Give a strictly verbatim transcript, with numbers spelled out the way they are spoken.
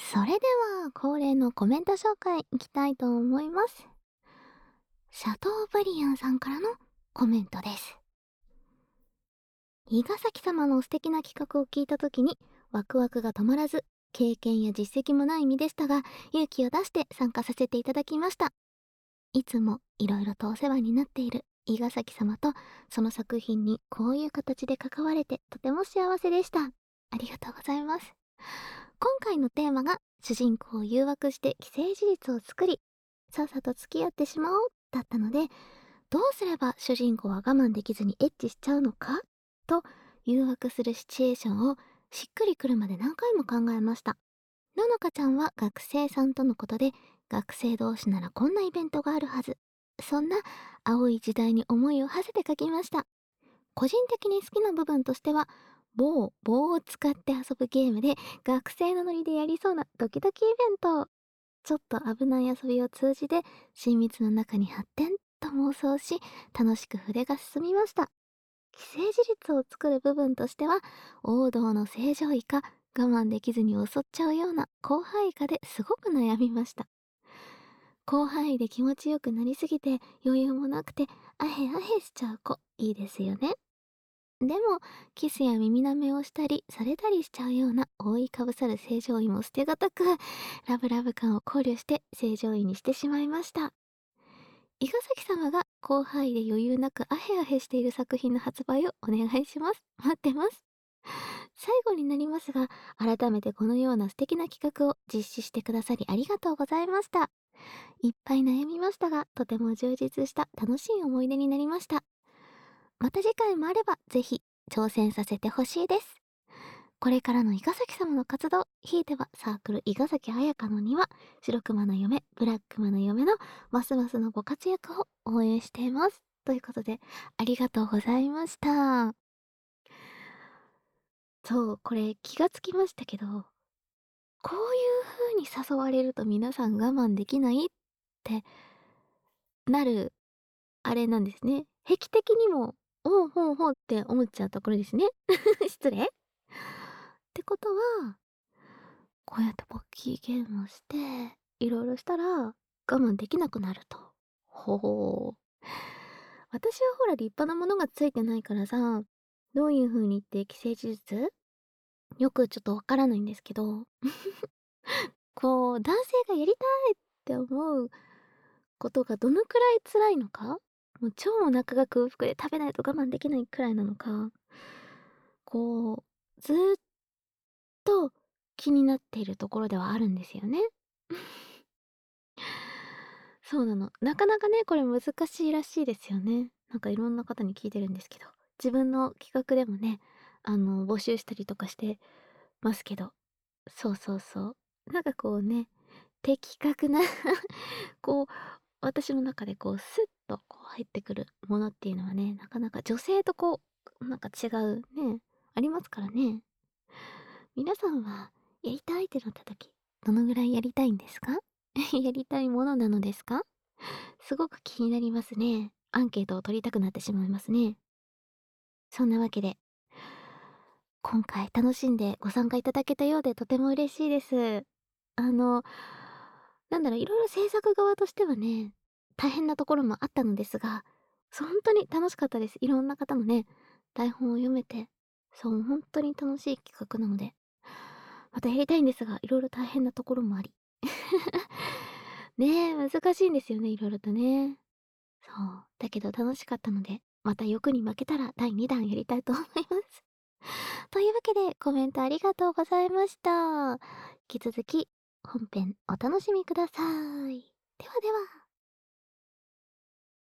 それでは恒例のコメント紹介いきたいと思います。シャトーブリアンさんからのコメントです。伊賀崎様の素敵な企画を聞いた時にワクワクが止まらず、経験や実績もない身でしたが、勇気を出して参加させていただきました。いつもいろいろとお世話になっている伊賀崎様とその作品にこういう形で関われてとても幸せでした。ありがとうございます。今回のテーマが主人公を誘惑して既成事実を作り、さっさと付き合ってしまおうだったので、どうすれば主人公は我慢できずにエッチしちゃうのかと誘惑するシチュエーションをしっくりくるまで何回も考えました。ののかちゃんは学生さんとのことで、学生同士ならこんなイベントがあるはず。そんな青い時代に思いを馳せて書きました。個人的に好きな部分としては、某棒を使って遊ぶゲームで学生のノリでやりそうなドキドキイベント。ちょっと危ない遊びを通じて親密の中に発展と妄想し、楽しく筆が進みました。既成事実を作る部分としては、王道の正常位か我慢できずに襲っちゃうような広範囲かですごく悩みました。広範囲で気持ちよくなりすぎて余裕もなくてアヘアヘしちゃう子いいですよね。でもキスや耳舐めをしたりされたりしちゃうような覆いかぶさる正常位も捨てがたく、ラブラブ感を考慮して正常位にしてしまいました。伊賀崎様が広範囲で余裕なくアヘアヘしている作品の発売をお願いします。待ってます。最後になりますが、改めてこのような素敵な企画を実施してくださりありがとうございました。いっぱい悩みましたが、とても充実した楽しい思い出になりました。また次回もあればぜひ挑戦させてほしいです。これからの伊賀崎様の活動、ひいてはサークル伊賀崎彩香の庭、白熊の嫁、ブラックマの嫁のますますのご活躍を応援しています。ということで、ありがとうございました。そう、これ気がつきましたけど、こういう風に誘われると皆さん我慢できないってなる、あれなんですね。癖的にも、おうほうほうって思っちゃうところですね。失礼ってことは、こうやってポッキーゲームをして、いろいろしたら我慢できなくなると。ほう。私はほら立派なものがついてないからさ、どういう風に言って既成事実よくちょっとわからないんですけど、こう男性がやりたいって思うことがどのくらい辛いのか、もう超お腹が空腹で食べないと我慢できないくらいなのか、こう、ずーっと気になっているところではあるんですよね。そうなの。なかなかね、これ難しいらしいですよね。なんかいろんな方に聞いてるんですけど、自分の企画でもね、あの、募集したりとかしてますけど、そうそうそう。なんかこうね、的確なこう、私の中でこう、スッとこう入ってくるものっていうのはね、なかなか女性とこう、なんか違うね、ありますからね。皆さんはやりたいってなった時、どのぐらいやりたいんですか？やりたいものなのですか？すごく気になりますね。アンケートを取りたくなってしまいますね。そんなわけで、今回楽しんでご参加いただけたようでとても嬉しいです。あの、なんだろう、いろいろ制作側としてはね、大変なところもあったのですが、そう、ほんとに楽しかったです。いろんな方のね、台本を読めて、そう、ほんとに楽しい企画なので、またやりたいんですが、いろいろ大変なところもあり。ねえ、難しいんですよね、いろいろとね。そう、だけど楽しかったので、また欲に負けたらだいにだんやりたいと思います。というわけで、コメントありがとうございました。引き続き、本編お楽しみください。ではでは。